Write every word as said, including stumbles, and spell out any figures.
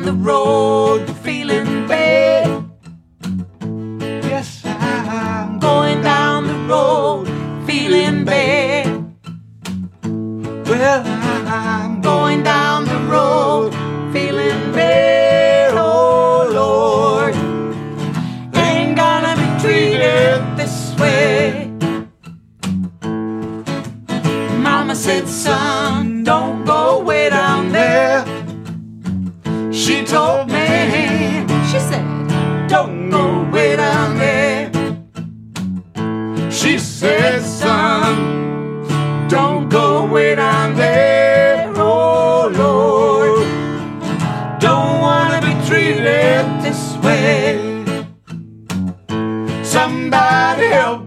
the road feeling bad. Yes, I'm Going down the road feeling bad. Well, I'm Going down the road feeling bad. Oh Lord, ain't gonna be treated this way. Mama said, son, don't go way down there. She told me, she said, don't go way down there. She said, son, don't go way down there. Oh Lord, don't wanna be treated this way. Somebody help